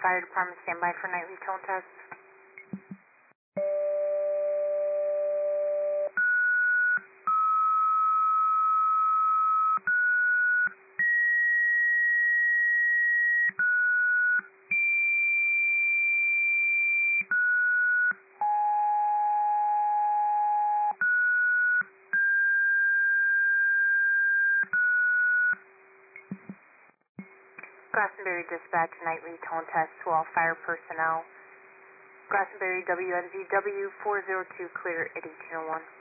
Fire Department, stand by for nightly tone test. Glastonbury Dispatch, nightly tone test to all fire personnel. Glastonbury WNZW 402, clear at 1801.